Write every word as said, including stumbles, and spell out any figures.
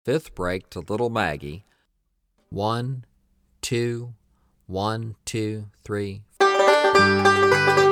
Fifth break to little Maggie. One, two, one, two, three.